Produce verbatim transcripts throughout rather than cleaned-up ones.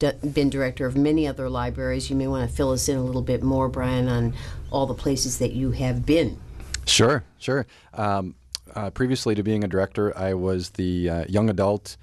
d- been director of many other libraries. You may want to fill us in a little bit more, Brian, on all the places that you have been. Sure, sure. Um, uh, previously to being a director, I was the uh, young adult,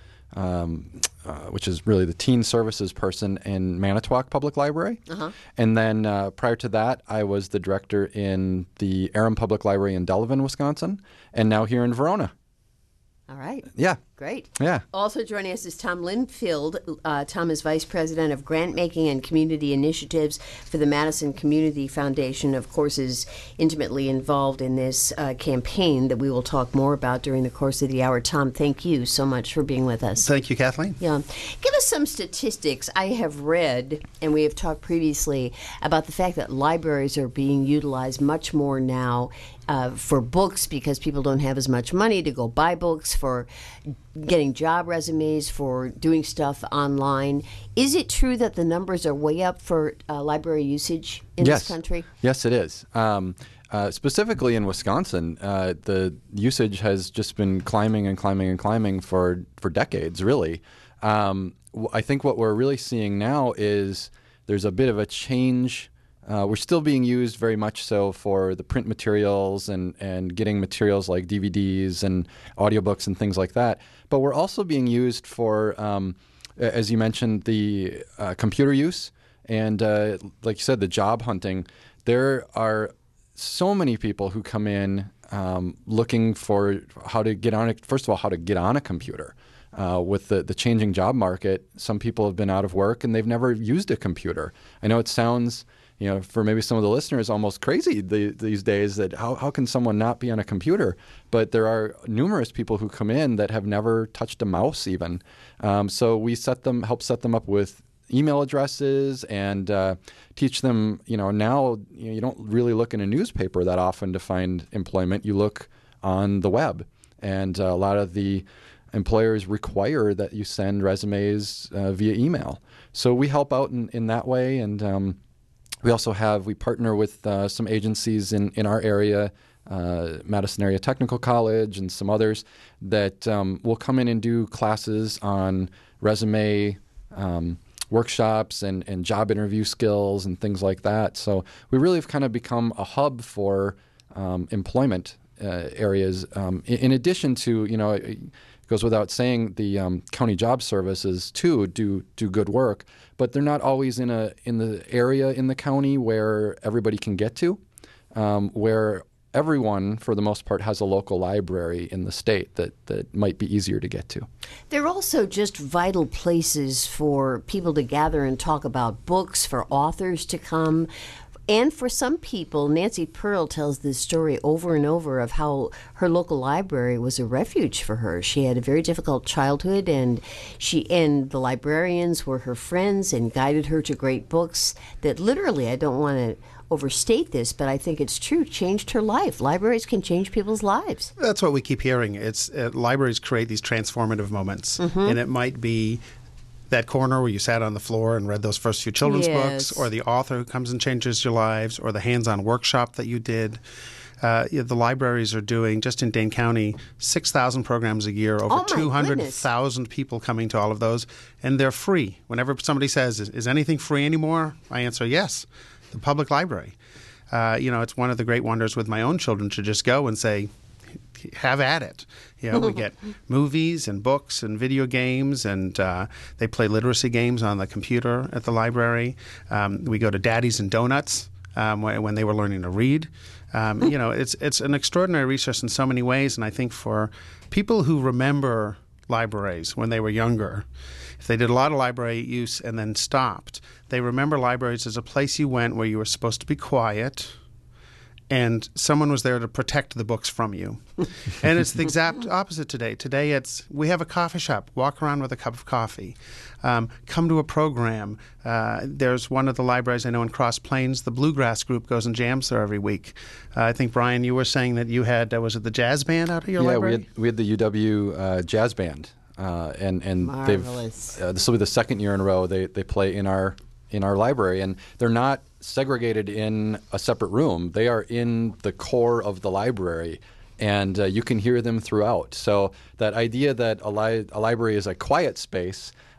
um, uh, which is really the teen services person in Manitowoc Public Library. Uh-huh. And then uh, prior to that, I was the director in the Aram Public Library in Delavan, Wisconsin, and now here in Verona. All right. Yeah. Great. Yeah. Also joining us is Tom Linfield. Uh, Tom is Vice President of Grant Making and Community Initiatives for the Madison Community Foundation. Of course, is intimately involved in this uh, campaign that we will talk more about during the course of the hour. Tom, thank you so much for being with us. Thank you, Kathleen. Yeah. Give us some statistics. I have read, and we have talked previously, about the fact that libraries are being utilized much more now uh, for books because people don't have as much money to go buy books, for getting job resumes, for doing stuff online. Is it true that the numbers are way up for uh, library usage in yes. this country? Yes, it is. Um, uh, specifically in Wisconsin, uh, the usage has just been climbing and climbing and climbing for, for decades, really. Um, I think what we're really seeing now is there's a bit of a change. Uh, we're still being used very much so for the print materials and, and getting materials like D V Ds and audiobooks and things like that. But we're also being used for, um, as you mentioned, the uh, computer use and, uh, like you said, the job hunting. There are so many people who come in um, looking for how to get on it. First of all, how to get on a computer. Uh, with the, the changing job market, some people have been out of work and they've never used a computer. I know it sounds, you know, for maybe some of the listeners, almost crazy the, these days that how, how can someone not be on a computer? But there are numerous people who come in that have never touched a mouse even. Um, so we set them, help set them up with email addresses and uh, teach them, you know, now you know, you don't really look in a newspaper that often to find employment. You look on the web. And uh, a lot of the employers require that you send resumes uh, via email. So we help out in, in that way. And um, we also have, we partner with uh, some agencies in, in our area, uh, Madison Area Technical College and some others that um, will come in and do classes on resume um, workshops and, and job interview skills and things like that. So we really have kind of become a hub for um, employment uh, areas. Um, in, in addition to, you know, it goes without saying, the um, county job services too do do good work, but they're not always in a in the area in the county where everybody can get to, um, where everyone, for the most part, has a local library in the state that, that might be easier to get to. They're also just vital places for people to gather and talk about books, for authors to come. And for some people, Nancy Pearl tells this story over and over of how her local library was a refuge for her. She had a very difficult childhood, and she and the librarians were her friends and guided her to great books that literally, I don't want to overstate this, but I think it's true, changed her life. Libraries can change people's lives. That's what we keep hearing. It's uh, libraries create these transformative moments, mm-hmm. and it might be that corner where you sat on the floor and read those first few children's yes. books, or the author who comes and changes your lives, or the hands-on workshop that you did. Uh, you know, the libraries are doing, just in Dane County, six thousand programs a year, over oh two hundred thousand people coming to all of those, and they're free. Whenever somebody says, is, is anything free anymore? I answer, yes, the public library. Uh, you know, it's one of the great wonders with my own children to just go and say, have at it. You know, we get movies and books and video games, and uh, they play literacy games on the computer at the library. Um, we go to Daddies and Donuts um, when, when they were learning to read. Um, you know, it's it's an extraordinary resource in so many ways, and I think for people who remember libraries when they were younger, if they did a lot of library use and then stopped, they remember libraries as a place you went where you were supposed to be quiet, and someone was there to protect the books from you. And it's the exact opposite today. Today it's, we have a coffee shop. Walk around with a cup of coffee. Um, come to a program. Uh, there's one of the libraries I know in Cross Plains, the Bluegrass Group goes and jams there every week. Uh, I think, Brian, you were saying that you had, uh, was it the jazz band out of your yeah, library? Yeah, we had, we had the U W uh, Jazz Band. Uh, and and Marvelous. they've uh, this will be the second year in a row they, they play in our in our library, and they're not segregated in a separate room. They are in the core of the library, and uh, you can hear them throughout. So that idea that a, li- a library is a quiet space,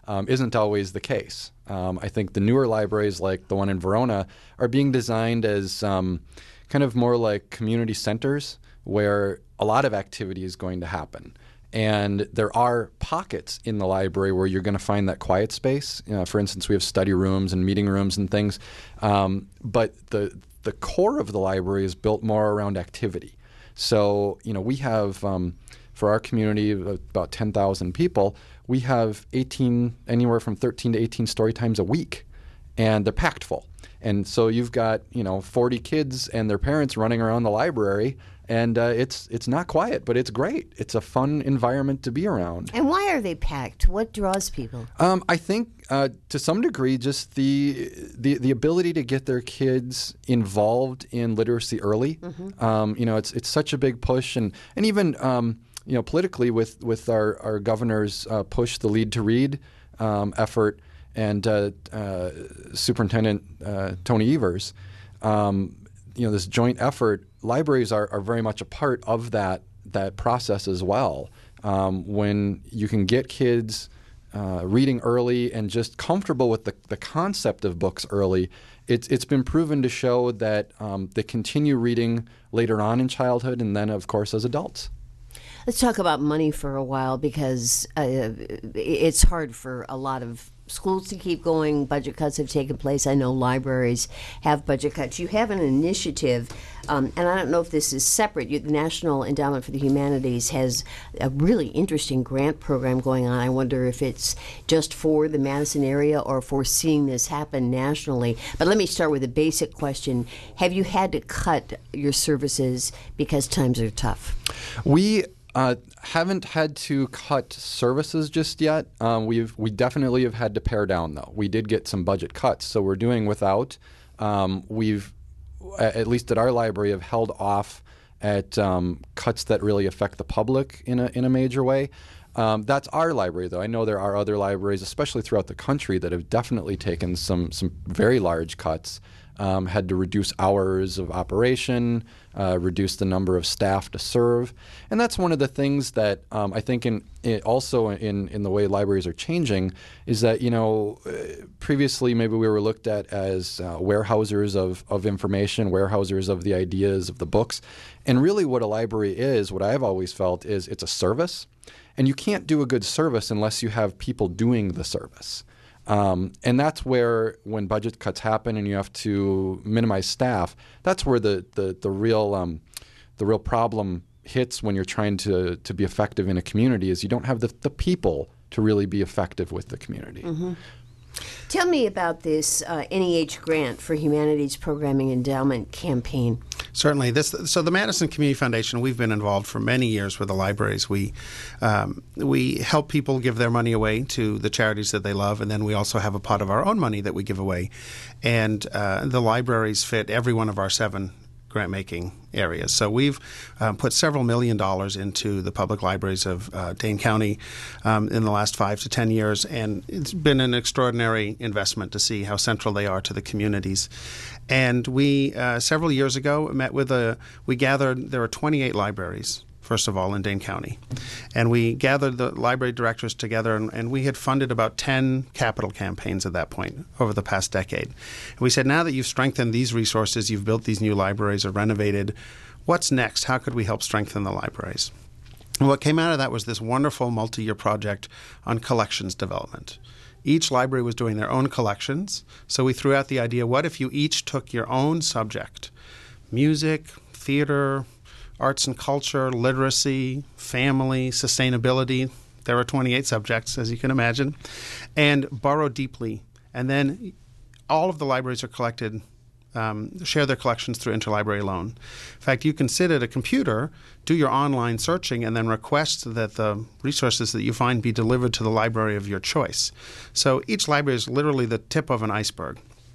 um, isn't always the case. Um, I think the newer libraries, like the one in Verona, are being designed as um, kind of more like community centers where a lot of activity is going to happen. And there are pockets in the library where you're going to find that quiet space. You know, for instance, we have study rooms and meeting rooms and things. Um, but the the core of the library is built more around activity. So, you know, we have, um, for our community of about ten thousand people, we have eighteen, anywhere from thirteen to eighteen story times a week. And they're packed full. And so you've got, you know, forty kids and their parents running around the library. And uh, it's it's not quiet, but it's great. It's a fun environment to be around. And why are they packed? What draws people? Um, I think uh, to some degree, just the, the the ability to get their kids involved in literacy early. Mm-hmm. Um, you know, it's it's such a big push, and and even um, you know, politically with with our our governor's uh, push, the Lead to Read um, effort, and uh, uh, Superintendent uh, Tony Evers. Um, you know, this joint effort, libraries are, are very much a part of that that process as well. Um, when you can get kids uh, reading early and just comfortable with the, the concept of books early, it's it's been proven to show that um, they continue reading later on in childhood and then, of course, as adults. Let's talk about money for a while, because uh, it's hard for a lot of schools to keep going. Budget cuts have taken place. I know libraries have budget cuts. You have an initiative, um, and I don't know if this is separate. You, the National Endowment for the Humanities has a really interesting grant program going on. I wonder if it's just for the Madison area or for seeing this happen nationally. But let me start with a basic question. Have you had to cut your services because times are tough? We Uh, haven't had to cut services just yet. Um, we've we definitely have had to pare down, though. We did get some budget cuts, so we're doing without. Um, we've, at least at our library, have held off at um, cuts that really affect the public in a in a major way. Um, that's our library, though. I know there are other libraries, especially throughout the country, that have definitely taken some some very large cuts. Um, had to reduce hours of operation, uh, reduce the number of staff to serve. And that's one of the things that um, I think in, in also in, in the way libraries are changing is that, you know, uh, previously maybe we were looked at as uh, warehousers of, of information, warehousers of the ideas, of the books. And really what a library is, what I've always felt, is it's a service. And you can't do a good service unless you have people doing the service. Um, and that's where, when budget cuts happen and you have to minimize staff, that's where the the, the real um, the real problem hits when you're trying to, to be effective in a community, is you don't have the, the people to really be effective with the community. Mm-hmm. Tell me about this uh, N E H grant for Humanities Programming Endowment campaign. Certainly. This, so the Madison Community Foundation, we've been involved for many years with the libraries. We um, we help people give their money away to the charities that they love, and then we also have a pot of our own money that we give away. And uh, the libraries fit every one of our seven grant-making areas. So we've um, put several million dollars into the public libraries of uh, Dane County um, in the last five to ten years, and it's been an extraordinary investment to see how central they are to the communities. And we, uh, several years ago, met with a, we gathered, there are twenty-eight libraries, first of all, in Dane County. And we gathered the library directors together, and, and we had funded about ten capital campaigns at that point over the past decade. And we said, now that you've strengthened these resources, you've built these new libraries or renovated, what's next? How could we help strengthen the libraries? And what came out of that was this wonderful multi-year project on collections development. Each library was doing their own collections, so we threw out the idea, what if you each took your own subject, music, theater, arts and culture, literacy, family, sustainability. There are twenty-eight subjects, as you can imagine, and borrow deeply. And then all of the libraries are collected, um, share their collections through interlibrary loan. In fact, you can sit at a computer, do your online searching, and then request that the resources that you find be delivered to the library of your choice. So each library is literally the tip of an iceberg.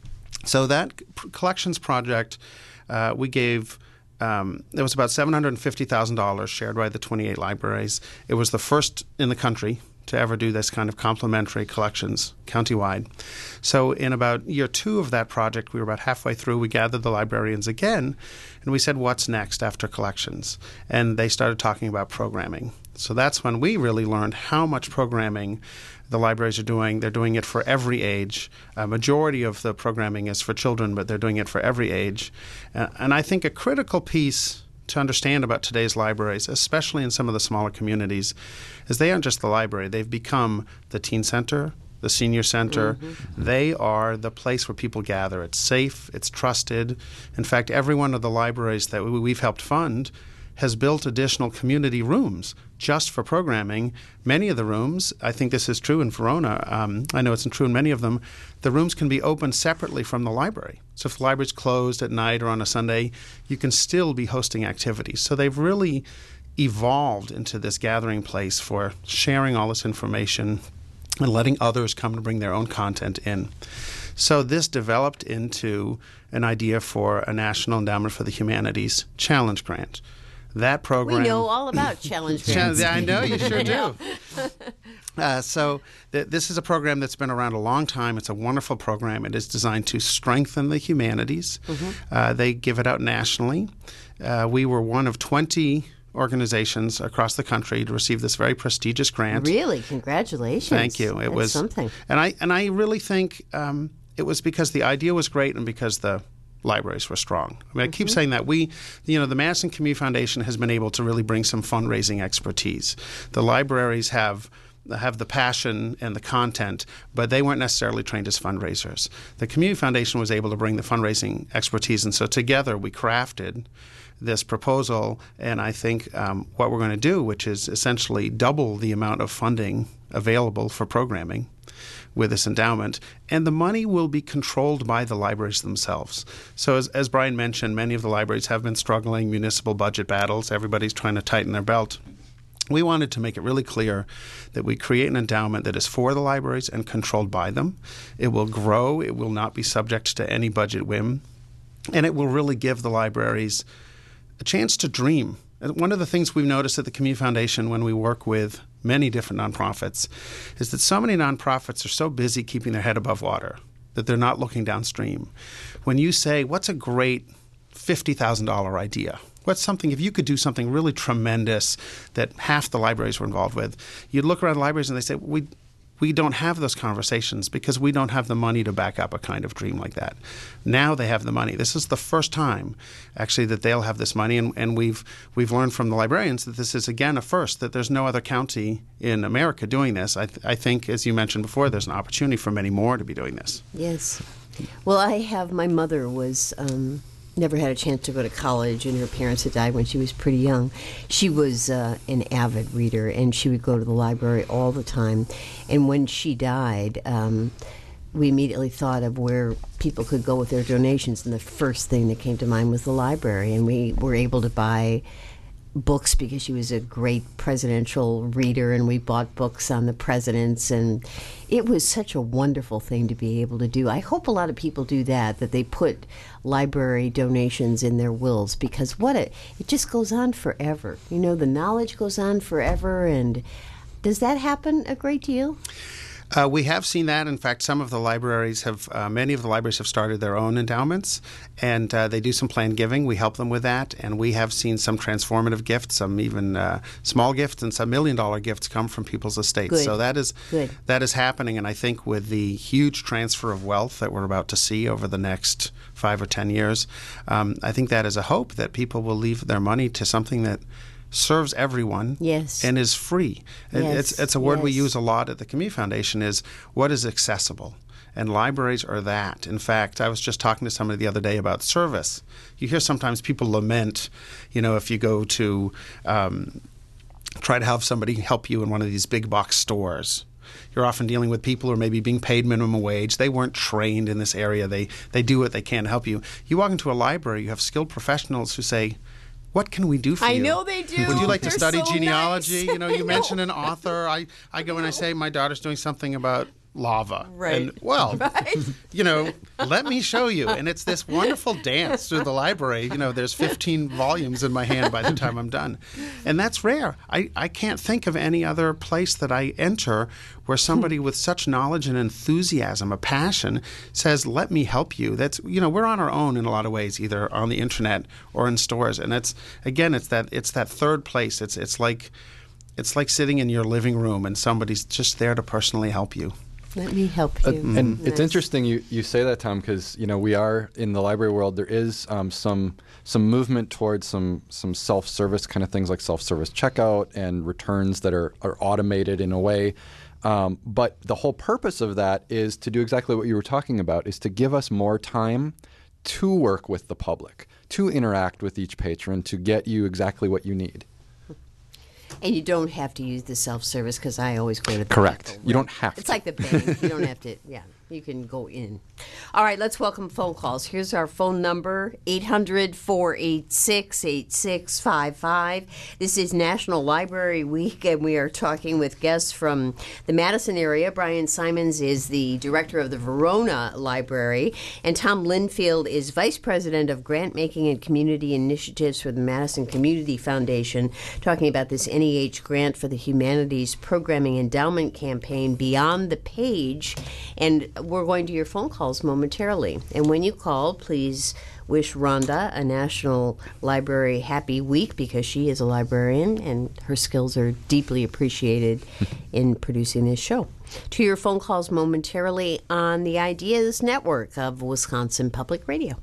So that collections project, uh, we gave... Um, it was about seven hundred fifty thousand dollars shared by the twenty-eight libraries. It was the first in the country to ever do this kind of complementary collections countywide. So in about year two of that project, we were about halfway through, we gathered the librarians again, and we said, what's next after collections? And they started talking about programming. So that's when we really learned how much programming the libraries are doing. They're doing it for every age. A majority of the programming is for children, but they're doing it for every age. Uh, and I think a critical piece to understand about today's libraries, especially in some of the smaller communities, is they aren't just the library. They've become the teen center, the senior center. Mm-hmm. They are the place where people gather. It's safe. It's trusted. In fact, every one of the libraries that we've helped fund has built additional community rooms just for programming. Many of the rooms, I think this is true in Verona, um, I know it's true in many of them, the rooms can be opened separately from the library. So if the library's closed at night or on a Sunday, you can still be hosting activities. So they've really evolved into this gathering place for sharing all this information and letting others come to bring their own content in. So this developed into an idea for a National Endowment for the Humanities Challenge Grant. That program. We know all about challenge grants. I know, you sure do. Uh, so th- this is a program that's been around a long time. It's a wonderful program. It is designed to strengthen the humanities. Mm-hmm. Uh, they give it out nationally. Uh, we were one of twenty organizations across the country to receive this very prestigious grant. Really? Congratulations. Thank you. It That's was something. And I and I really think um, it was because the idea was great and because the libraries were strong. I mean, I keep mm-hmm. saying that. We, you know, the Madison Community Foundation has been able to really bring some fundraising expertise. The libraries have have the passion and the content, but they weren't necessarily trained as fundraisers. The Community Foundation was able to bring the fundraising expertise, and so together we crafted this proposal, and I think um, what we're going to do, which is essentially double the amount of funding available for programming with this endowment, and the money will be controlled by the libraries themselves. So as, as Brian mentioned, many of the libraries have been struggling, municipal budget battles, everybody's trying to tighten their belt. We wanted to make it really clear that we create an endowment that is for the libraries and controlled by them. It will grow, it will not be subject to any budget whim, and it will really give the libraries a chance to dream. And one of the things we've noticed at the Community Foundation when we work with many different nonprofits is that so many nonprofits are so busy keeping their head above water that they're not looking downstream. When you say, what's a great fifty thousand dollars idea? What's something, if you could do something really tremendous that half the libraries were involved with, you'd look around libraries and they say, we we don't have those conversations because we don't have the money to back up a kind of dream like that. Now they have the money. This is the first time, actually, that they'll have this money, and, and we've we've learned from the librarians that this is, again, a first, that there's no other county in America doing this. I, th- I think, as you mentioned before, there's an opportunity for many more to be doing this. Yes. Well, I have, my mother was... Um never had a chance to go to college, and her parents had died when she was pretty young. She was uh, an avid reader, and she would go to the library all the time. And when she died, um, we immediately thought of where people could go with their donations, and the first thing that came to mind was the library. And we were able to buy books because she was a great presidential reader, and we bought books on the presidents, and it was such a wonderful thing to be able to do. I hope a lot of people do that, that they put library donations in their wills, because what it it just goes on forever. You know, the knowledge goes on forever, and does that happen a great deal? Uh, we have seen that. In fact, some of the libraries have, uh, many of the libraries have started their own endowments, and uh, they do some planned giving. We help them with that, and we have seen some transformative gifts, some even uh, small gifts, and some million-dollar gifts come from people's estates. Good. So that is Good. that is happening, and I think with the huge transfer of wealth that we're about to see over the next five or ten years, um, I think that is a hope that people will leave their money to something that serves everyone, yes, and is free. Yes. It's it's a word yes. we use a lot at the Community Foundation, is what is accessible. And libraries are that. In fact, I was just talking to somebody the other day about service. You hear sometimes people lament, you know, if you go to um, try to have somebody help you in one of these big box stores. You're often dealing with people who are maybe being paid minimum wage. They weren't trained in this area. They they do what they can to help you. You walk into a library, you have skilled professionals who say, what can we do for I you? I know they do. Would you like They're to study so genealogy? Nice. You know, you mentioned an author. I, I go and I say my daughter's doing something about lava. Right. And, well, right. you know, let me show you. And it's this wonderful dance through the library. You know, there's fifteen volumes in my hand by the time I'm done. And that's rare. I, I can't think of any other place that I enter where somebody with such knowledge and enthusiasm, a passion, says, let me help you. That's, you know, we're on our own in a lot of ways, either on the internet or in stores. And it's, again, it's that it's that third place. It's it's like it's like sitting in your living room and somebody's just there to personally help you. Let me help you. Uh, and nice. It's interesting you, you say that, Tom, because you know we are in the library world. There is um, some some movement towards some some self-service kind of things like self-service checkout and returns that are, are automated in a way. Um, but the whole purpose of that is to do exactly what you were talking about, is to give us more time to work with the public, to interact with each patron, to get you exactly what you need. And you don't have to use the self-service because I always go to the Correct. Apple, You don't have It's to. like the bank. You don't have to. Yeah, you can go in. All right, let's welcome phone calls. Here's our phone number, eight hundred, four eight six, eight six five five. This is National Library Week, and we are talking with guests from the Madison area. Brian Simons is the director of the Verona Library, and Tom Linfield is vice president of grant making and community initiatives for the Madison Community Foundation, talking about this N E H grant for the Humanities Programming Endowment Campaign Beyond the Page. And we're going to your phone calls momentarily. And when you call, please wish Rhonda a National Library Happy Week, because she is a librarian and her skills are deeply appreciated in producing this show. To your phone calls momentarily on the Ideas Network of Wisconsin Public Radio.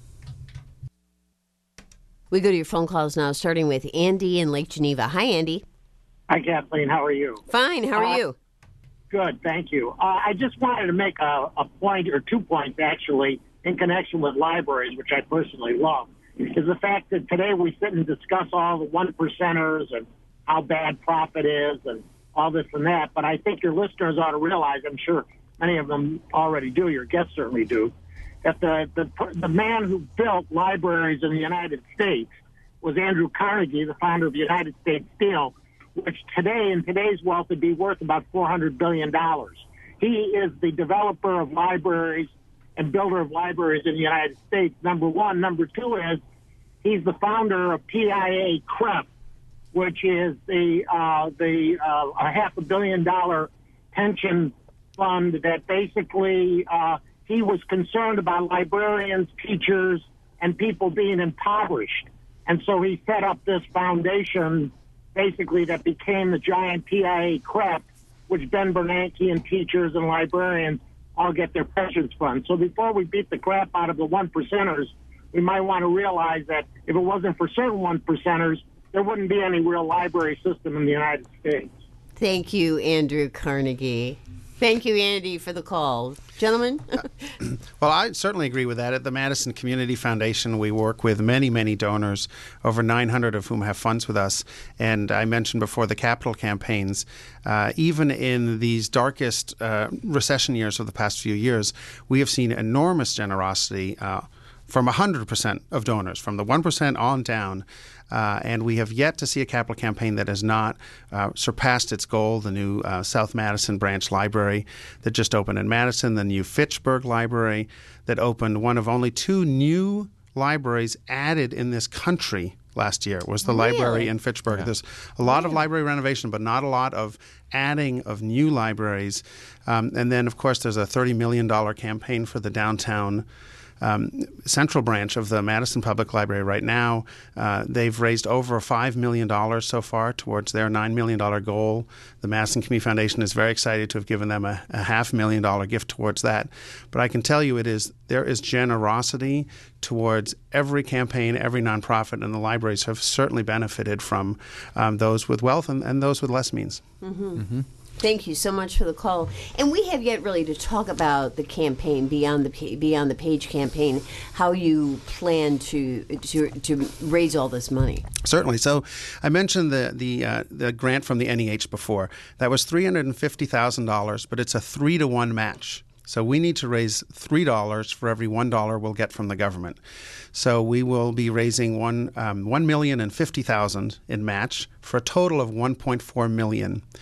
We go to your phone calls now, starting with Andy in Lake Geneva. Hi, Andy. Hi, Kathleen. How are you? Fine. How are Uh, you? Good, thank you. Uh, I just wanted to make a, a point, or two points actually, in connection with libraries, which I personally love, is the fact that today we sit and discuss all the one percenters and how bad profit is and all this and that. But I think your listeners ought to realize, I'm sure many of them already do, your guests certainly do, that the, the, the man who built libraries in the United States was Andrew Carnegie, the founder of United States Steel, which today, in today's wealth, would be worth about four hundred billion dollars. He is the developer of libraries and builder of libraries in the United States, number one. Number two is he's the founder of P I A C R E P, which is the uh, the uh, a half a billion dollar pension fund that basically uh, he was concerned about librarians, teachers, and people being impoverished. And so he set up this foundation basically that became the giant P I A C R E P, which Ben Bernanke and teachers and librarians all get their pensions from. So before we beat the crap out of the one percenters, we might want to realize that if it wasn't for certain one percenters, there wouldn't be any real library system in the United States. Thank you, Andrew Carnegie. Thank you, Andy, for the call. Gentlemen? Well, I certainly agree with that. At the Madison Community Foundation, we work with many, many donors, over nine hundred of whom have funds with us. And I mentioned before the capital campaigns. Uh, even in these darkest uh, recession years of the past few years, we have seen enormous generosity uh, from one hundred percent of donors, from the one percent on down. Uh, and we have yet to see a capital campaign that has not uh, surpassed its goal. The new uh, South Madison Branch Library that just opened in Madison, the new Fitchburg Library that opened, one of only two new libraries added in this country last year was the Really? library in Fitchburg. Yeah. There's a lot of library renovation, but not a lot of adding of new libraries. Um, and then, of course, there's a thirty million dollars campaign for the downtown Um, central branch of the Madison Public Library right now. Uh, they've raised over five million dollars so far towards their nine million dollars goal. The Madison Community Foundation is very excited to have given them a, a half million dollar gift towards that. But I can tell you it is there is generosity towards every campaign, every nonprofit, and the libraries have certainly benefited from um, those with wealth and, and those with less means. Mm-hmm. Mm-hmm. Thank you so much for the call. And we have yet really to talk about the campaign, Beyond the Beyond the Page campaign, how you plan to to, to raise all this money. Certainly. So I mentioned the the uh, the grant from the N E H before. That was three hundred fifty thousand dollars, but it's a three to one match. So we need to raise three dollars for every one dollar we'll get from the government. So we will be raising one um, one million and fifty thousand in match for a total of one point four million.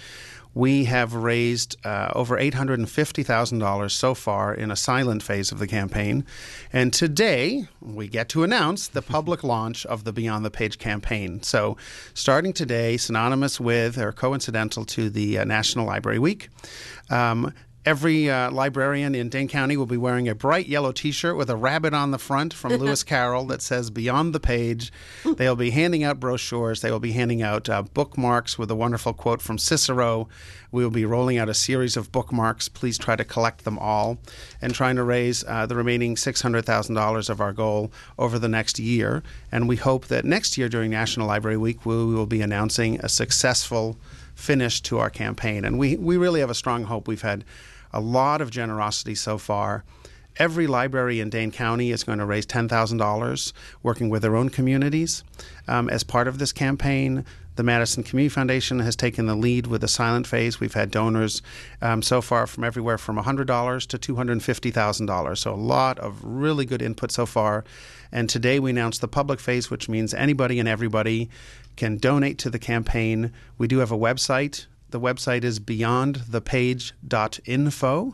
we have raised uh, over eight hundred fifty thousand dollars so far in a silent phase of the campaign. And today, we get to announce the public launch of the Beyond the Page campaign. So starting today, synonymous with or coincidental to the uh, National Library Week, um, every uh, librarian in Dane County will be wearing a bright yellow T-shirt with a rabbit on the front from Lewis Carroll that says Beyond the Page. They'll be handing out brochures. They will be handing out uh, bookmarks with a wonderful quote from Cicero. We will be rolling out a series of bookmarks. Please try to collect them all and trying to raise uh, the remaining six hundred thousand dollars of our goal over the next year. And we hope that next year during National Library Week, we will be announcing a successful finish to our campaign. And we, we really have a strong hope. We've had a lot of generosity so far. Every library in Dane County is going to raise ten thousand dollars working with their own communities. Um, as part of this campaign, the Madison Community Foundation has taken the lead with the silent phase. We've had donors um, so far from everywhere from one hundred dollars to two hundred fifty thousand dollars. So a lot of really good input so far. And today we announced the public phase, which means anybody and everybody can donate to the campaign. We do have a website. The website is beyond the page dot info.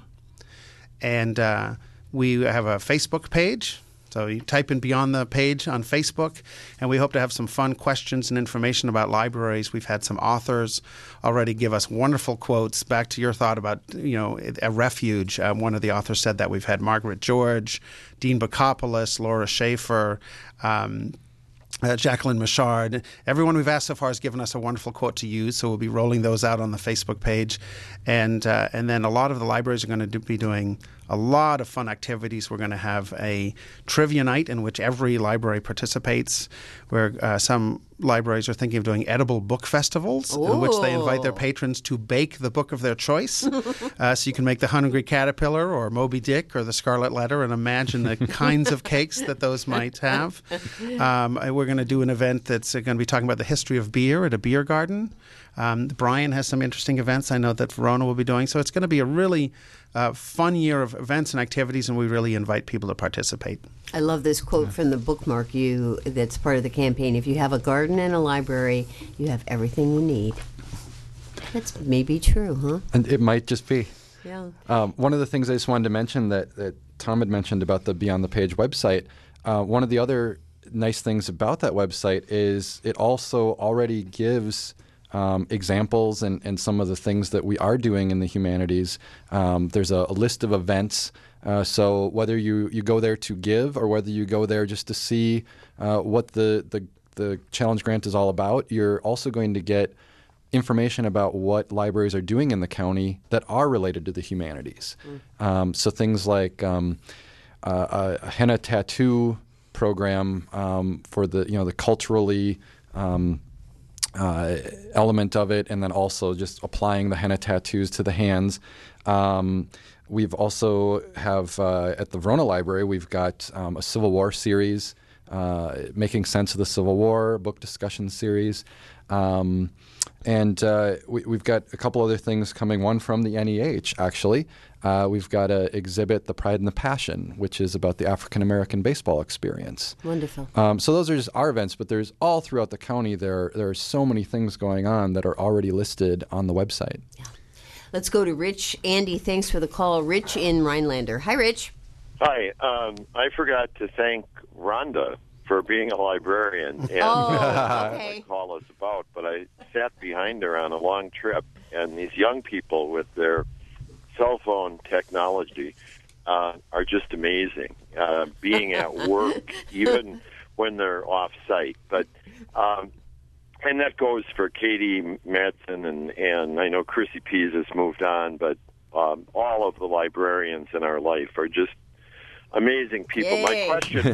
And uh, we have a Facebook page. So you type in Beyond the Page on Facebook, and we hope to have some fun questions and information about libraries. We've had some authors already give us wonderful quotes. Back to your thought about, you know, a refuge. Um, one of the authors said that we've had Margaret George, Dean Bacopoulos, Laura Schaefer, um, Uh, Jacqueline Michard. Everyone we've asked so far has given us a wonderful quote to use, so we'll be rolling those out on the Facebook page. And uh, and then a lot of the libraries are going to do, be doing a lot of fun activities. We're going to have a trivia night in which every library participates, where uh, some libraries are thinking of doing edible book festivals Ooh. in which they invite their patrons to bake the book of their choice. uh, so you can make the Hungry Caterpillar or Moby Dick or the Scarlet Letter and imagine the kinds of cakes that those might have. Um, we're going to do an event that's going to be talking about the history of beer at a beer garden. Um, Brian has some interesting events I know that Verona will be doing. So it's going to be a really uh, fun year of events and activities, and we really invite people to participate. I love this quote from the bookmark you that's part of the campaign. If you have a garden and a library, you have everything you need. That's maybe true, huh? And it might just be. Yeah. Um, one of the things I just wanted to mention that, that Tom had mentioned about the Beyond the Page website, uh, one of the other nice things about that website is it also already gives Um, examples and, and some of the things that we are doing in the humanities. Um, there's a, a list of events. Uh, so whether you, you go there to give or whether you go there just to see uh, what the, the, the challenge grant is all about, you're also going to get information about what libraries are doing in the county that are related to the humanities. Mm. Um, so things like um, uh, a henna tattoo program um, for the you know the culturally um, Uh, element of it, and then also just applying the henna tattoos to the hands. Um, we've also have uh, at the Verona Library, we've got um, a Civil War series, uh, making sense of the Civil War, book discussion series. Um, and uh, we, we've got a couple other things coming, one from the N E H, actually. Uh, we've got an exhibit, The Pride and the Passion, which is about the African-American baseball experience. Wonderful. Um, so those are just our events, but there's all throughout the county, there, there are so many things going on that are already listed on the website. Yeah. Let's go to Rich. Andy, thanks for the call. Rich in Rhinelander. Hi, Rich. Hi. Um, I forgot to thank Rhonda for being a librarian. And oh, uh, okay. what call us about, but I sat behind her on a long trip, and these young people with their cell phone technology uh, are just amazing. Uh, being at work, even when they're off site, but um, and that goes for Katie Madsen and and I know Chrissy Pease has moved on, but um, all of the librarians in our life are just amazing people. Yay. My question.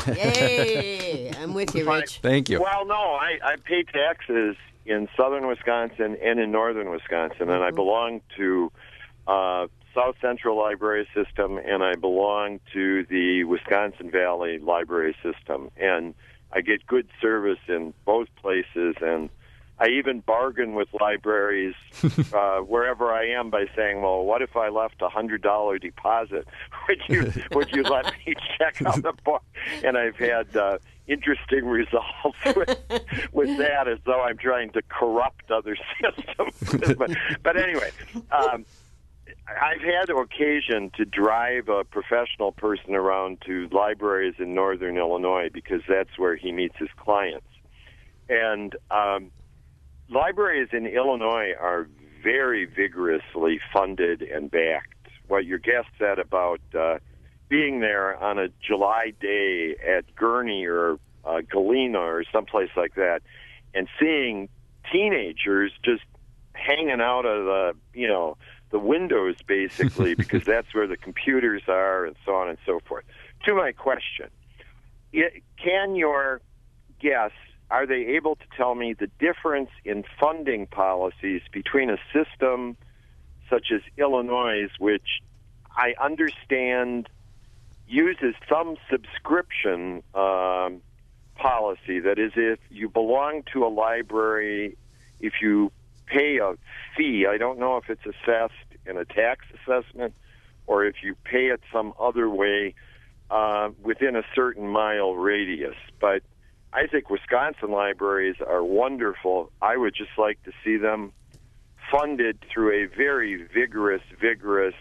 Yay! I'm with you, Rich. Thank you. Well, no, I, I pay taxes in southern Wisconsin and in northern Wisconsin, and I belong to uh, South Central Library System, and I belong to the Wisconsin Valley Library System, and I get good service in both places, and I even bargain with libraries uh, wherever I am by saying, well, what if I left a one hundred dollars deposit? Would you would you let me check out the book? and I've had uh, interesting results with, with that, as though I'm trying to corrupt other systems. but, but anyway, um, I've had occasion to drive a professional person around to libraries in northern Illinois because that's where he meets his clients. And um, libraries in Illinois are very vigorously funded and backed. What your guest said about uh, being there on a July day at Gurney or uh, Galena or someplace like that and seeing teenagers just hanging out of the, you know, the windows, basically, because that's where the computers are and so on and so forth. To my question, it, can your guests, are they able to tell me the difference in funding policies between a system such as Illinois, which I understand uses some subscription um, policy, that is, if you belong to a library, if you pay a fee, I don't know if it's assessed in a tax assessment or if you pay it some other way uh, within a certain mile radius. But I think Wisconsin libraries are wonderful. I would just like to see them funded through a very vigorous, vigorous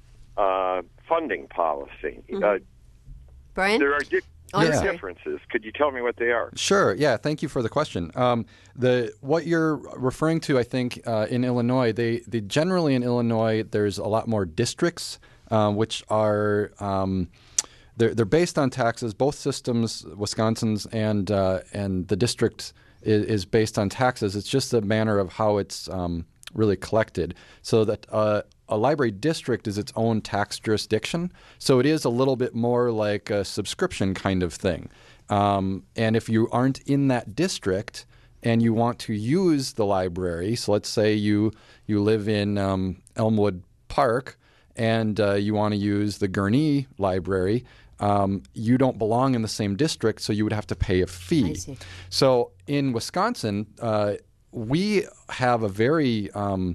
uh, funding policy. Mm-hmm. Uh, Brian? There are di- Oh, there Yeah. are differences. Could you tell me what they are? Sure. Yeah. Thank you for the question. Um, the what you're referring to, I think, uh, in Illinois, they, they generally in Illinois, there's a lot more districts, uh, which are um, they're they're based on taxes. Both systems, Wisconsin's and uh, and the district is, is based on taxes. It's just a manner of how it's um, really collected. So that uh, a library district is its own tax jurisdiction. So it is a little bit more like a subscription kind of thing. Um, and if you aren't in that district and you want to use the library, so let's say you you live in um, Elmwood Park and uh, you want to use the Gurnee Library, um, you don't belong in the same district, so you would have to pay a fee. I see. So in Wisconsin, uh, we have a very um,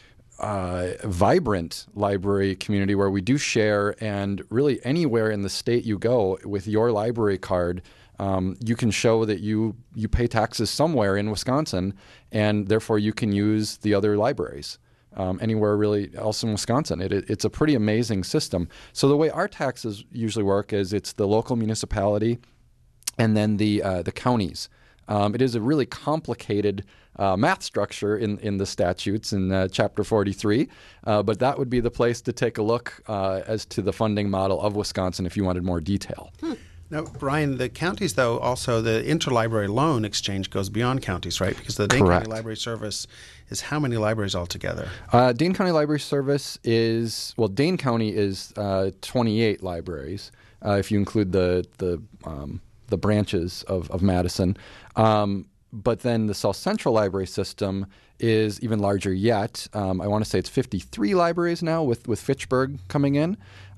uh, vibrant library community where we do share, and really anywhere in the state you go with your library card, um, you can show that you, you pay taxes somewhere in Wisconsin, and therefore you can use the other libraries. Um, anywhere really else in Wisconsin. It, it, it's a pretty amazing system. So the way our taxes usually work is it's the local municipality and then the uh, the counties. Um, it is a really complicated uh, math structure in, in the statutes in uh, Chapter forty-three, uh, but that would be the place to take a look uh, as to the funding model of Wisconsin if you wanted more detail. Hmm. Now, Brian, the counties, though, also the interlibrary loan exchange goes beyond counties, right? Because the Dane Correct. County Library Service is how many libraries altogether? Uh, Dane County Library Service is, well, Dane County is uh, twenty-eight libraries, uh, if you include the the um, the branches of, of Madison. Um, but then the South Central Library System is even larger yet. Um, I want to say it's fifty-three libraries now with, with Fitchburg coming in.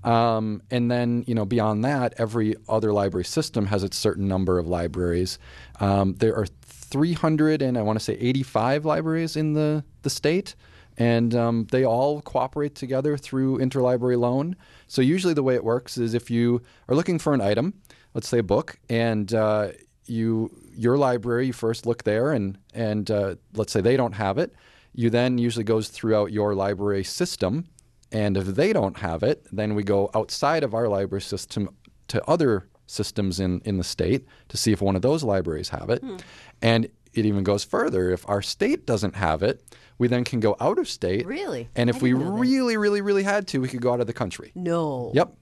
Um, and then, you know, beyond that, every other library system has its certain number of libraries. Um, there are three hundred and I want to say eighty-five libraries in the, the state, and um, they all cooperate together through interlibrary loan. So usually the way it works is if you are looking for an item, let's say a book, and uh, you your library, you first look there, and, and uh, let's say they don't have it. You then usually goes throughout your library system, and if they don't have it, then we go outside of our library system to other systems in, in the state to see if one of those libraries have it. Hmm. And it even goes further. If our state doesn't have it, we then can go out of state. Really? And if I we didn't know that. really, really, really had to, we could go out of the country. No. Yep.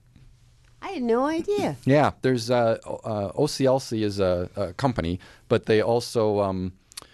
I had no idea. Yeah, there's uh, uh, O C L C is a, a company, but they also um,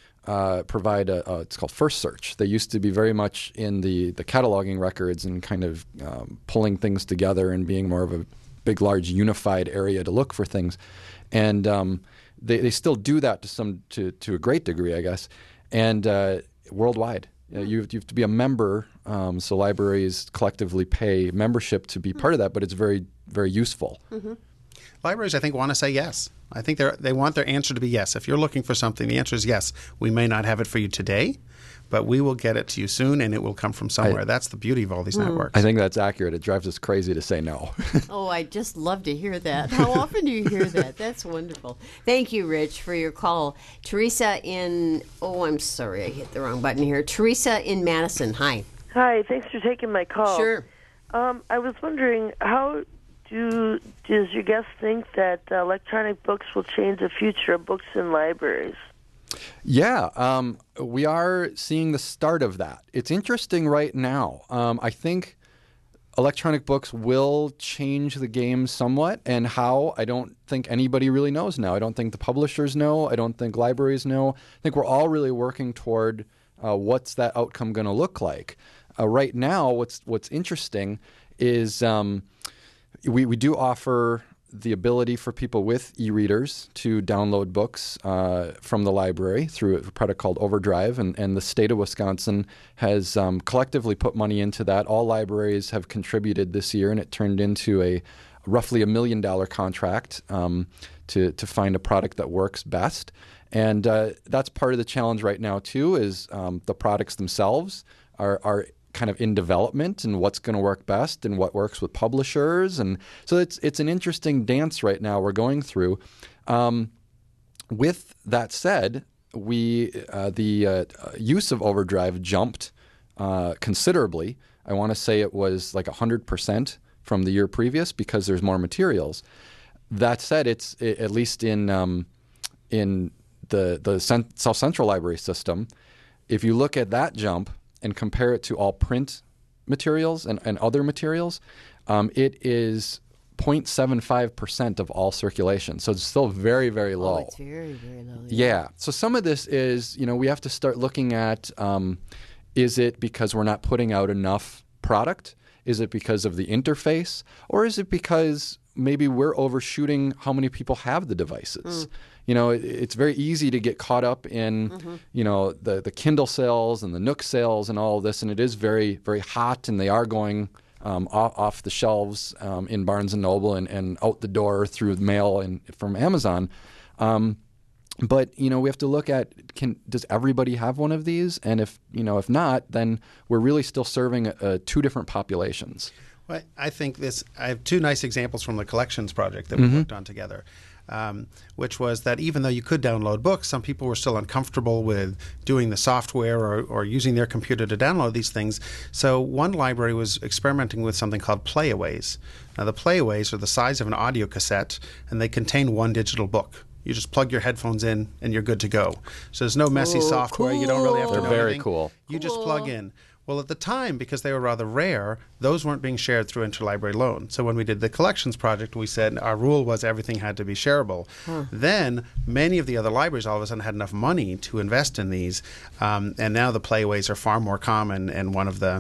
uh, provide a, a it's called First Search. They used to be very much in the, the cataloging records and kind of um, pulling things together and being more of a big, large, unified area to look for things, and um, they they still do that to some to, to a great degree, I guess, and uh, worldwide. Uh, you, have, you have to be a member, um, so libraries collectively pay membership to be part of that, but it's very, very useful. Mm-hmm. Libraries, I think, want to say yes. I think they they want their answer to be yes. If you're looking for something, the answer is yes. We may not have it for you today, but we will get it to you soon, and it will come from somewhere. I, that's the beauty of all these mm. networks. I think that's accurate. It drives us crazy to say no. Oh, I just love to hear that. How often do you hear that? That's wonderful. Thank you, Rich, for your call. Teresa in, oh, I'm sorry, I hit the wrong button here. Teresa in Madison, hi. Hi, thanks for taking my call. Sure. Um, I was wondering, how do does your guest think that uh, electronic books will change the future of books in libraries? Yeah, um, we are seeing the start of that. It's interesting right now. Um, I think electronic books will change the game somewhat, and how, I don't think anybody really knows now. I don't think the publishers know. I don't think libraries know. I think we're all really working toward uh, what's that outcome going to look like. Uh, right now, what's what's interesting is um, we, we do offer the ability for people with e-readers to download books uh, from the library through a product called Overdrive, and, and the state of Wisconsin has um, collectively put money into that. All libraries have contributed this year, and it turned into a roughly a million dollar contract um, to, to find a product that works best. And uh, that's part of the challenge right now, too, is um, the products themselves are, are kind of in development, and what's going to work best and what works with publishers. And so it's it's an interesting dance right now we're going through. Um, with that said, we uh, the uh, use of Overdrive jumped uh, considerably. I want to say it was like one hundred percent from the year previous because there's more materials. That said, it's it, at least in um, in the, the South Central Library system, if you look at that jump and compare it to all print materials and, and other materials, um, it is zero point seven five percent of all circulation. So it's still very, very low. Oh, it's very, very low. Yeah. yeah. So some of this is, you know, we have to start looking at, um, is it because we're not putting out enough product? Is it because of the interface? Or is it because maybe we're overshooting how many people have the devices? Mm. You know, it, it's very easy to get caught up in, mm-hmm. you know, the, the Kindle sales and the Nook sales and all of this, and it is very, very hot, and they are going um, off, off the shelves um, in Barnes and Noble and, and out the door through mail and from Amazon. Um, but, you know, we have to look at, can does everybody have one of these? And if, you know, if not, then we're really still serving uh, two different populations. Well, I think this, I have two nice examples from the collections project that we mm-hmm. worked on together. Um, which was that even though you could download books, some people were still uncomfortable with doing the software or, or using their computer to download these things. So one library was experimenting with something called playaways. Now the playaways are the size of an audio cassette, and they contain one digital book. You just plug your headphones in, and you're good to go. So there's no messy oh, software. Cool. You don't really have to They're know very anything. cool. You cool. just plug in. Well, at the time, because they were rather rare, those weren't being shared through interlibrary loan. So when we did the collections project, we said our rule was everything had to be shareable. Huh. Then many of the other libraries all of a sudden had enough money to invest in these, um, and now the playaways are far more common, and one of the,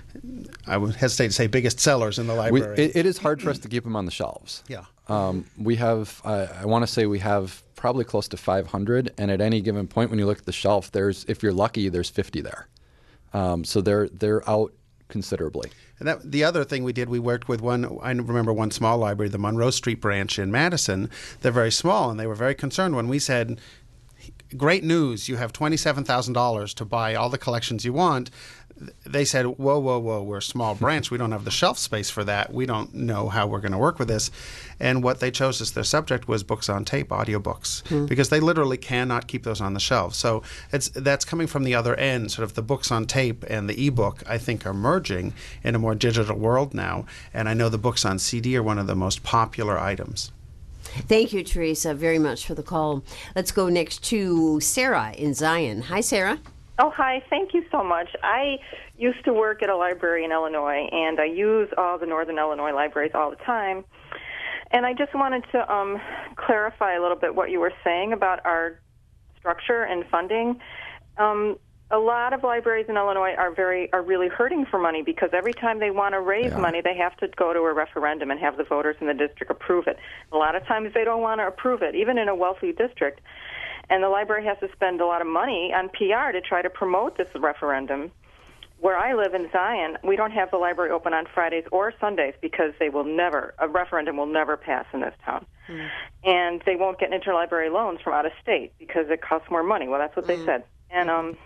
I would hesitate to say, biggest sellers in the library. We, it, it is hard for us to keep them on the shelves. Yeah. Um, we have, uh, I want to say we have probably close to five hundred, and at any given point when you look at the shelf, there's, if you're lucky, there's fifty there. Um, so they're they're out considerably. And that, the other thing we did, we worked with one, I remember one small library, the Monroe Street branch in Madison. They're very small, and they were very concerned when we said, great news, you have twenty-seven thousand dollars to buy all the collections you want. They said, whoa, whoa, whoa, we're a small branch. We don't have the shelf space for that. We don't know how we're going to work with this. And what they chose as their subject was books on tape, audiobooks, mm. because they literally cannot keep those on the shelf. So it's that's coming from the other end. Sort of the books on tape and the ebook, I think, are merging in a more digital world now. And I know the books on C D are one of the most popular items. Thank you, Teresa, very much for the call. Let's go next to Sarah in Zion. Hi, Sarah. Oh, hi. Thank you so much. I used to work at a library in Illinois, and I use all the Northern Illinois libraries all the time. And I just wanted to um, clarify a little bit what you were saying about our structure and funding. Um, a lot of libraries in Illinois are very are really hurting for money because every time they want to raise yeah. money, they have to go to a referendum and have the voters in the district approve it. A lot of times they don't want to approve it, even in a wealthy district. And the library has to spend a lot of money on P R to try to promote this referendum. where I live in Zion, we don't have the library open on Fridays or Sundays because they will never, a referendum will never pass in this town. Mm. And they won't get interlibrary loans from out of state because it costs more money. Well, that's what mm. they said. And um,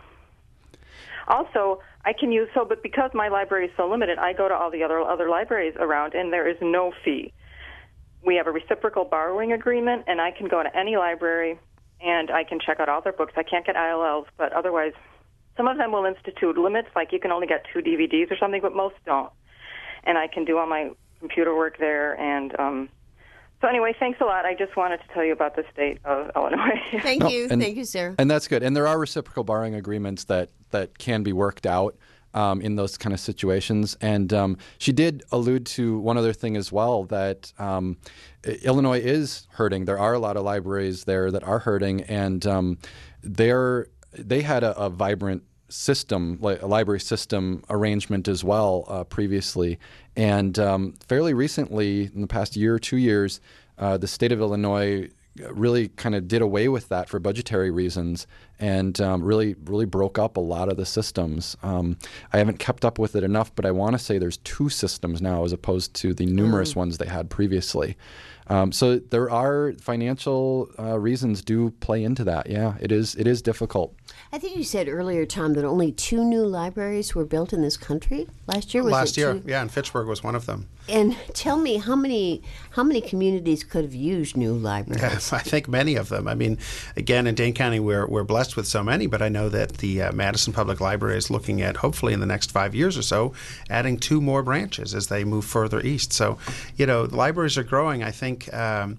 also, I can use, so, but because my library is so limited, I go to all the other other libraries around, and there is no fee. We have a reciprocal borrowing agreement, and I can go to any library, and I can check out all their books. I can't get I L Ls, but otherwise, some of them will institute limits, like you can only get two D V Ds or something, but most don't. And I can do all my computer work there. And um, so anyway, thanks a lot. I just wanted to tell you about the state of Illinois. Thank no, you. And, Thank you, Sarah. And that's good. And there are reciprocal borrowing agreements that, that can be worked out um, in those kind of situations. And um, she did allude to one other thing as well, that um, Illinois is hurting. There are a lot of libraries there that are hurting, and um, they're they had a, a vibrant system, like a library system arrangement as well uh, previously. And um, fairly recently, in the past year or two years, uh, the state of Illinois really kind of did away with that for budgetary reasons, and um, really really broke up a lot of the systems. Um, I haven't kept up with it enough, but I want to say there's two systems now as opposed to the numerous mm. ones they had previously. Um, so there are financial uh, reasons do play into that. Yeah, it is it is difficult. I think you said earlier, Tom, that only two new libraries were built in this country last year. Was last it year, two? yeah, and Fitchburg was one of them. And tell me, how many how many communities could have used new libraries? Yes, I think many of them. I mean, again, in Dane County, we're we're blessed with so many, but I know that the uh, Madison Public Library is looking at, hopefully in the next five years or so, adding two more branches as they move further east. So, you know, the libraries are growing. I think um,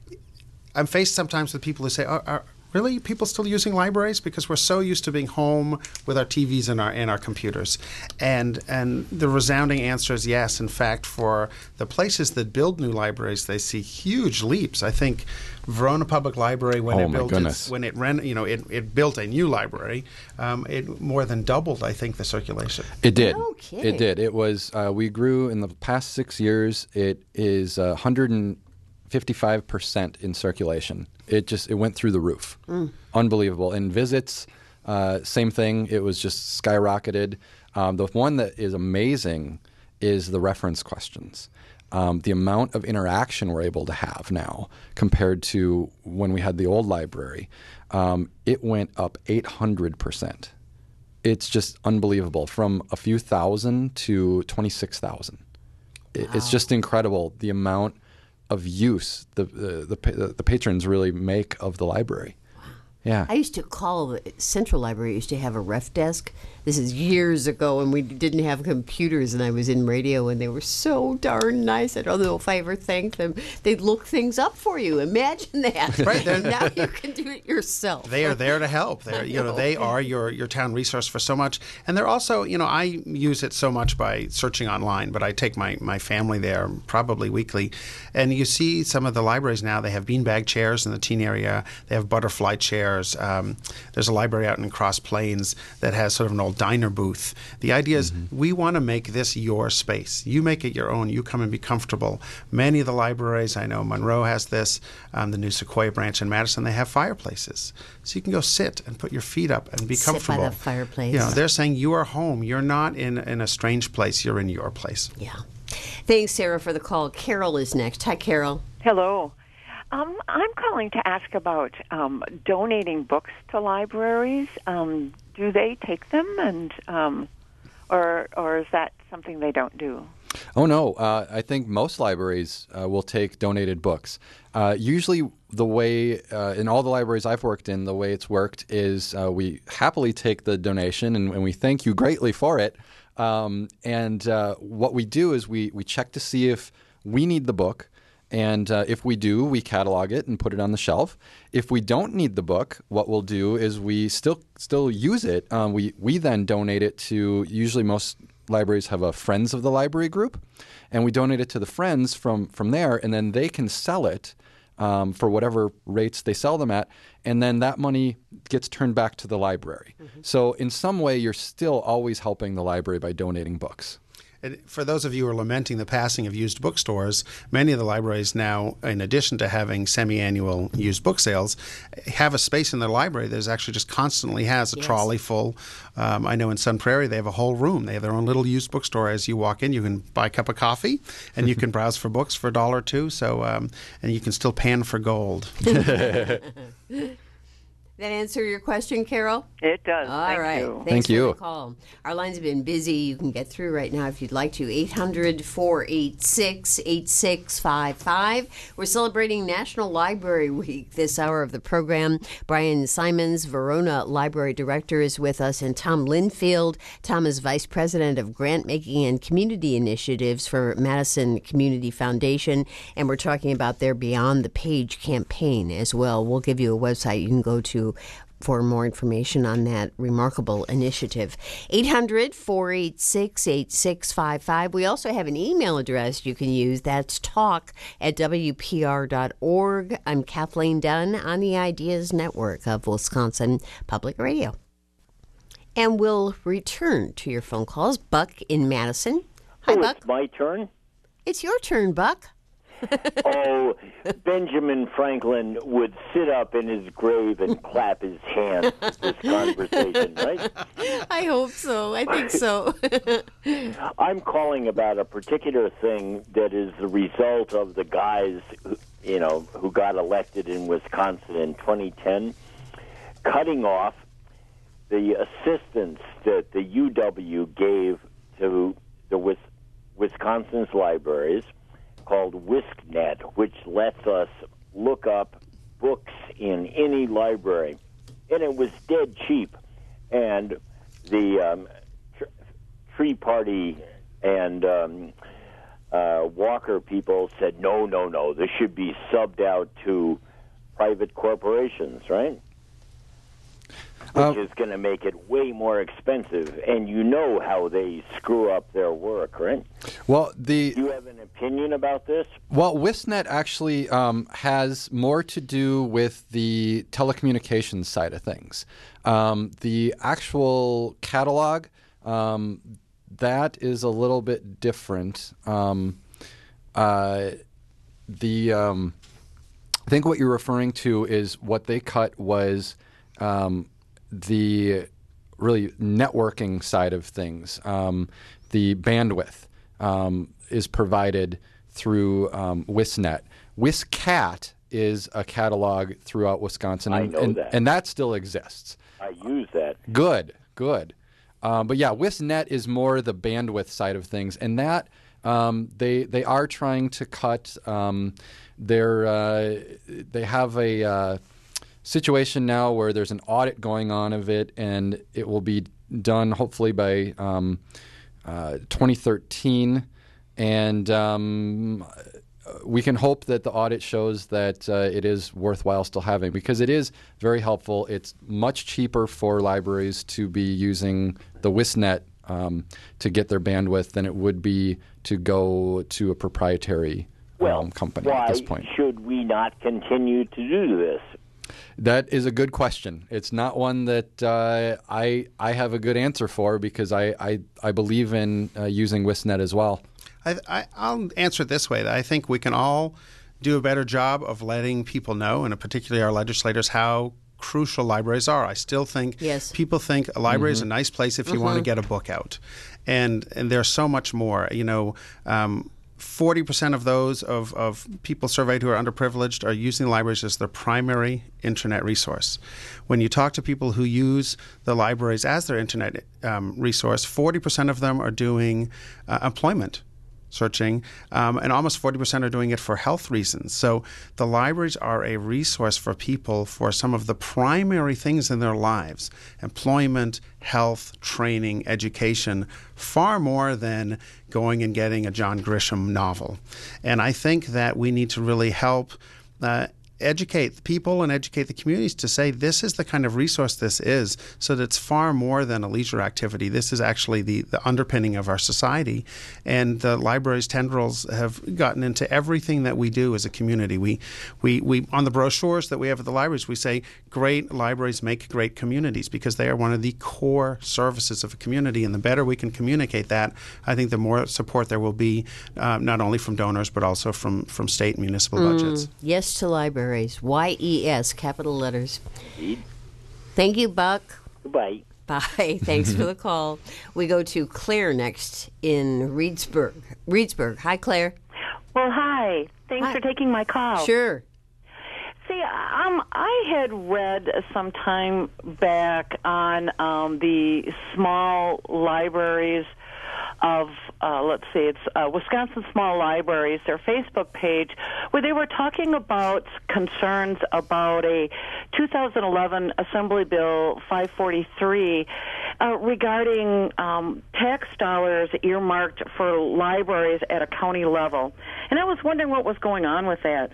I'm faced sometimes with people who say, are, are really people still using libraries? Because we're so used to being home with our T Vs and our and our computers. And and the resounding answer is yes. In fact, for the places that build new libraries, they see huge leaps. I think Verona Public Library, when oh it built goodness. its, when it ran, you know, it, it built a new library, um, it more than doubled, I think, the circulation. It did. No kidding. It did. It was. Uh, we grew in the past six years. It is uh, one hundred fifty-five percent in circulation. It just it went through the roof. Mm. Unbelievable. And visits, uh, same thing. It was just skyrocketed. Um, the one that is amazing is the reference questions. Um, the amount of interaction we're able to have now compared to when we had the old library, um, it went up eight hundred percent. It's just unbelievable, from a few thousand to twenty-six thousand. Wow. It's just incredible the amount of use the, the the the patrons really make of the library. Wow. Yeah. I used to call the Central Library, used to have a ref desk. This is years ago, and we didn't have computers, and I was in radio, and they were so darn nice. I don't know if I ever thanked them. They'd look things up for you. Imagine that. Right. Now you can do it yourself. They are there to help. They're, you know, they are your, your town resource for so much. And they're also, you know, I use it so much by searching online, but I take my, my family there probably weekly. And you see some of the libraries now, they have beanbag chairs in the teen area. They have butterfly chairs. Um, there's a library out in Cross Plains that has sort of an old diner booth. The idea is mm-hmm. we want to make this your space. You make it your own. You come and be comfortable. Many of the libraries, I know Monroe has this, um, the new Sequoia branch in Madison, they have fireplaces. So you can go sit and put your feet up and be sit comfortable. Sit by the fireplace. You know, they're saying you are home. You're not in, in a strange place. You're in your place. Yeah. Thanks, Sarah, for the call. Carol is next. Hi, Carol. Hello. Um, I'm calling to ask about um, donating books to libraries. Um, do they take them, and um, or or is that something they don't do? Oh no, uh, I think most libraries uh, will take donated books. Uh, usually, the way uh, in all the libraries I've worked in, the way it's worked is uh, we happily take the donation, and, and we thank you greatly for it. Um, and uh, what we do is we we check to see if we need the book. And uh, if we do, we catalog it and put it on the shelf. If we don't need the book, what we'll do is we still still use it. Um, we we then donate it to, usually most libraries have a Friends of the Library group, and we donate it to the Friends from, from there, and then they can sell it um, for whatever rates they sell them at, and then that money gets turned back to the library. Mm-hmm. So in some way, you're still always helping the library by donating books. And for those of you who are lamenting the passing of used bookstores, many of the libraries now, in addition to having semi-annual used book sales, have a space in their library that is actually just constantly has a Yes. trolley full. Um, I know in Sun Prairie they have a whole room. They have their own little used bookstore. As you walk in, you can buy a cup of coffee and you can browse for books for a dollar or two. So, um, and you can still pan for gold. That answer your question, Carol? It does. All Thank right. you. Thanks Thank for you. the call. Our lines have been busy. You can get through right now if you'd like to. eight hundred, four eight six, eight six five five. We're celebrating National Library Week this hour of the program. Brian Simons, Verona Library Director, is with us, and Tom Linfield. Tom is Vice President of Grant Making and Community Initiatives for Madison Community Foundation, and we're talking about their Beyond the Page campaign as well. We'll give you a website you can go to for more information on that remarkable initiative. eight hundred, four eight six, eight six five five. We also have an email address you can use. That's talk at w p r dot org. I'm Kathleen Dunn on the Ideas Network of Wisconsin Public Radio. And we'll return to your phone calls. Buck in Madison. Hi, oh, Buck. It's my turn? It's your turn, Buck. Oh, Benjamin Franklin would sit up in his grave and clap his hands at this conversation, right? I hope so. I think so. I'm calling about a particular thing that is the result of the guys, who, you know, who got elected in Wisconsin in twenty ten, cutting off the assistance that the U W gave to the Wis- Wisconsin's libraries, called WiscNet, which lets us look up books in any library. And it was dead cheap. And the um, tr- Tree Party and um, uh, Walker people said, no, no, no, this should be subbed out to private corporations, right? Which Uh, is going to make it way more expensive. And you know how they screw up their work, right? Well, the Do you have an opinion about this? Well, WiscNet actually um, has more to do with the telecommunications side of things. Um, the actual catalog, um, that is a little bit different. Um, uh, the um, I think what you're referring to is what they cut was um, the really networking side of things. Um, the bandwidth um, is provided through um, WiscNet. WisCat is a catalog throughout Wisconsin, I and, know and, that. and that still exists. I use that. Good, good. Um, but yeah, WiscNet is more the bandwidth side of things, and that um, they they are trying to cut. Um, their uh, they have a uh, situation now where there's an audit going on of it, and it will be done hopefully by um, uh, twenty thirteen, and um, we can hope that the audit shows that uh, it is worthwhile still having, because it is very helpful. It's much cheaper for libraries to be using the WiscNet um, to get their bandwidth than it would be to go to a proprietary Well, um, company why at this point. should we not continue to do this? That is a good question. It's not one that uh, I I have a good answer for, because I I, I believe in uh, using WiscNet as well. I, I, I'll answer it this way. I think we can all do a better job of letting people know, and particularly our legislators, how crucial libraries are. I still think Yes. people think a library Mm-hmm. is a nice place if you want to get a book out. And and there's so much more. You know, um, forty percent of those of, of people surveyed who are underprivileged are using libraries as their primary internet resource. When you talk to people who use the libraries as their internet um, resource, forty percent of them are doing uh, employment searching, um, and almost forty percent are doing it for health reasons. So the libraries are a resource for people for some of the primary things in their lives: employment, health, training, education, far more than going and getting a John Grisham novel. And I think that we need to really help uh, educate people and educate the communities to say this is the kind of resource this is, so that it's far more than a leisure activity. This is actually the, the underpinning of our society. And the library's tendrils have gotten into everything that we do as a community. We, we, we on the brochures that we have at the libraries, we say great libraries make great communities, because they are one of the core services of a community. And the better we can communicate that, I think the more support there will be, uh, not only from donors, but also from, from state and municipal Mm, budgets. yes to libraries. Y E S, capital letters. Indeed. Thank you, Buck. Goodbye. Bye. Thanks for the call. We go to Claire next in Reedsburg. Reedsburg. Hi, Claire. Well, hi. Thanks Hi. for taking my call. Sure. See, um, I had read some time back on um, the small libraries of, uh, let's see, it's uh, Wisconsin Small Libraries, their Facebook page, where they were talking about concerns about a two thousand eleven Assembly Bill five forty-three uh, regarding um, tax dollars earmarked for libraries at a county level. And I was wondering what was going on with that.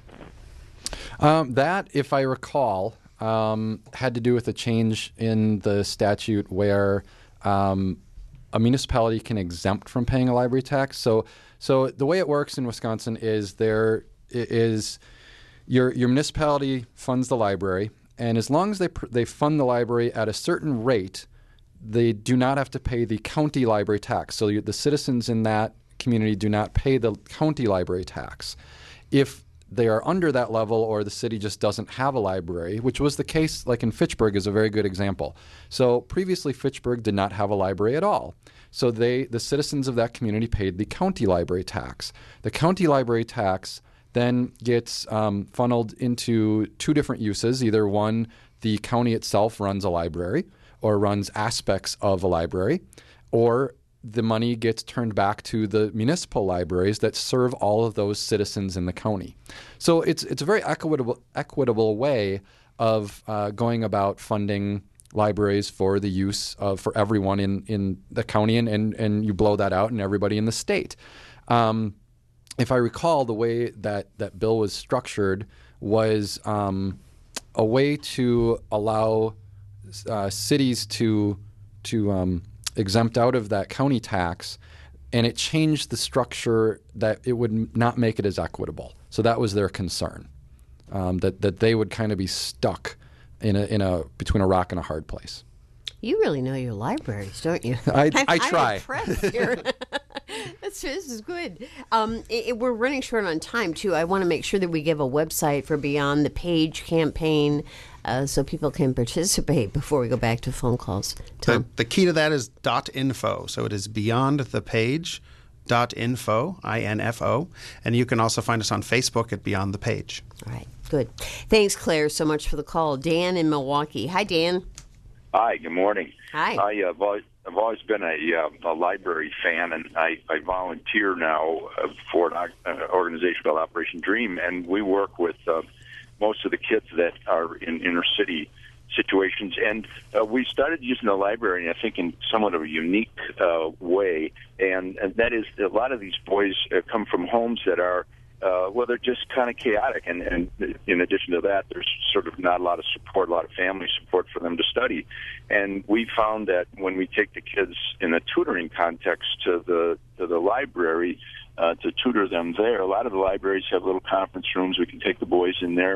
Um, that, if I recall, um, had to do with a change in the statute where um, a municipality can exempt from paying a library tax. So, so the way it works in Wisconsin is there is your your municipality funds the library, and as long as they pr- they fund the library at a certain rate, they do not have to pay the county library tax. So you, the citizens in that community do not pay the county library tax. If they are under that level, or the city just doesn't have a library, which was the case like in Fitchburg is a very good example. So previously Fitchburg did not have a library at all. So they, the citizens of that community paid the county library tax. The county library tax then gets um, funneled into two different uses. Either one, the county itself runs a library or runs aspects of a library, or the money gets turned back to the municipal libraries that serve all of those citizens in the county. So it's it's a very equitable equitable way of uh, going about funding libraries for the use of for everyone in, in the county, and, and, and you blow that out and everybody in the state. Um, if I recall, the way that that bill was structured was um, a way to allow uh, cities to to um, exempt out of that county tax, and it changed the structure that it would not make it as equitable. So that was their concern, um, that that they would kind of be stuck in a in a between a rock and a hard place. You really know your libraries, don't you? I, I'm, I I'm try. impressed here. That's, this is good. Um, it, it- we're running short on time, too. I want to make sure that we give a website for Beyond the Page campaign uh, so people can participate before we go back to phone calls. Tom? The, the key to that is .info. So it is beyond the page dot info, I N F O. And you can also find us on Facebook at Beyond the Page. All right, good. Thanks, Claire, so much for the call. Dan in Milwaukee. Hi, Dan. Hi, good morning. Hi. I, uh, I've, always, I've always been a, uh, a library fan, and I, I volunteer now uh, for an uh, organization called Operation Dream, and we work with uh, most of the kids that are in inner city situations. And uh, we started using the library, I think, in somewhat of a unique uh, way, and, and that is a lot of these boys uh, come from homes that are Uh, well, they're just kind of chaotic, and, and in addition to that, there's sort of not a lot of support, a lot of family support for them to study. And we found that when we take the kids in a tutoring context to the to the library uh, to tutor them there, a lot of the libraries have little conference rooms. We can take the boys in there.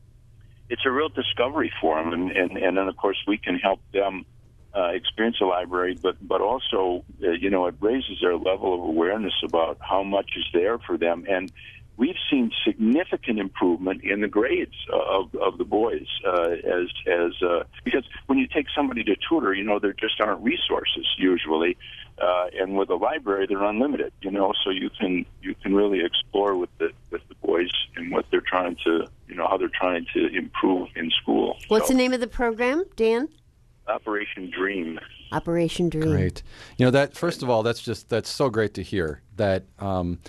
It's a real discovery for them, and, and, and then, of course, we can help them uh, experience a library, but, but also, uh, you know, it raises their level of awareness about how much is there for them. And we've seen significant improvement in the grades of, of the boys uh, as as uh, because when you take somebody to tutor, you know, there just aren't resources usually, uh, and with a library, they're unlimited. You know, so you can you can really explore with the with the boys and what they're trying to, you know, how they're trying to improve in school. What's so, the name of the program, Dan? Operation Dream. Operation Dream. Great. You know, that first of all, that's just that's so great to hear that. Um,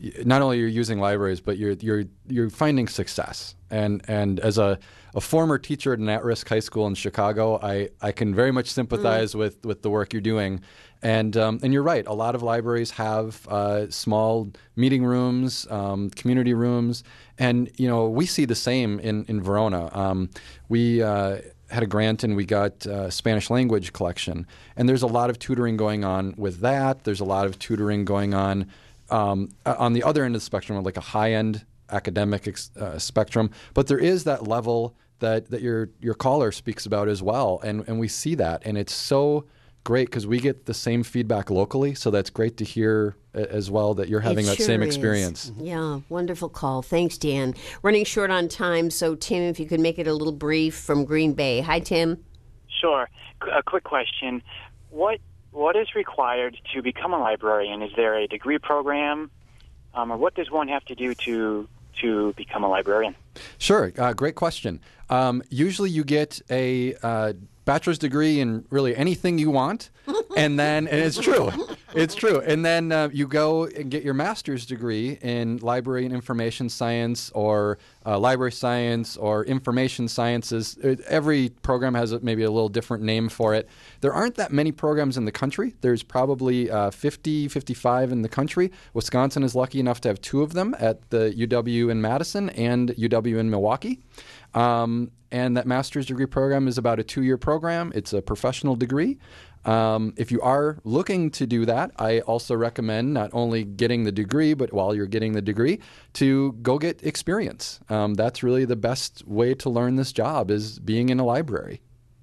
not only you're using libraries, but you're you're you're finding success. And and as a, a former teacher at an at-risk high school in Chicago, I, I can very much sympathize mm. with, with the work you're doing. And um, and you're right. A lot of libraries have uh, small meeting rooms, um, community rooms, and you know we see the same in in Verona. Um, we uh, had a grant and we got a Spanish language collection, and there's a lot of tutoring going on with that. There's a lot of tutoring going on um, on the other end of the spectrum, like a high-end academic uh, spectrum. But there is that level that that your your caller speaks about as well, and and we see that, and it's so great because we get the same feedback locally, so that's great to hear as well that you're having it that sure same is. experience. Yeah, wonderful call. Thanks, Dan. Running short on time, so Tim, if you could make it a little brief from Green Bay. Hi, Tim. Sure. A quick question. What What is required to become a librarian? Is there a degree program, um, or what does one have to do to to become a librarian? Sure. Uh, great question. Um, usually you get a uh, bachelor's degree in really anything you want, and then, and it's true, it's true, and then uh, you go and get your master's degree in library and information science, or uh, library science, or information sciences. Every program has a, maybe a little different name for it. There aren't that many programs in the country. There's probably uh, fifty, fifty-five in the country. Wisconsin is lucky enough to have two of them at the U W in Madison and U W in Milwaukee. Um, and that master's degree program is about a two-year program. It's a professional degree. Um, if you are looking to do that, I also recommend not only getting the degree, but while you're getting the degree, to go get experience. Um, that's really the best way to learn this job, is being in a library.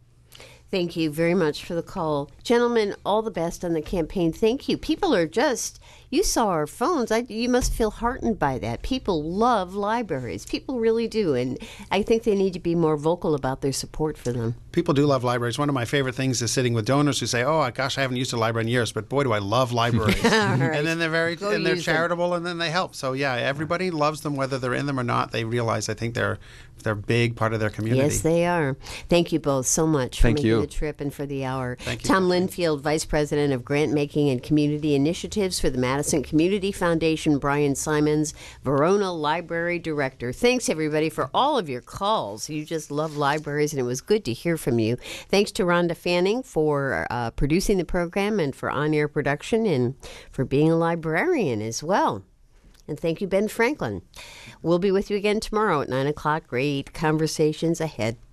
Thank you very much for the call. Gentlemen, all the best on the campaign. Thank you. People are just, you saw our phones. I, you must feel heartened by that. People love libraries. People really do. And I think they need to be more vocal about their support for them. People do love libraries. One of my favorite things is sitting with donors who say, oh, gosh, I haven't used a library in years, but boy, do I love libraries. Right. And then they're very, Go and they're use charitable, them. and then they help. So, yeah, everybody loves them, whether they're in them or not. They realize, I think, they're they're a big part of their community. Yes, they are. Thank you both so much for Thank making you. the trip and for the hour. Thank you. Tom Linfield, Vice President of Grant Making and Community Initiatives for the Madison Community Foundation. Brian Simons, Verona Library Director. Thanks, everybody, for all of your calls. You just love libraries, and it was good to hear from you. Thanks to Rhonda Fanning for uh, producing the program and for on-air production, and for being a librarian as well. And thank you, Ben Franklin. We'll be with you again tomorrow at nine o'clock. Great conversations ahead.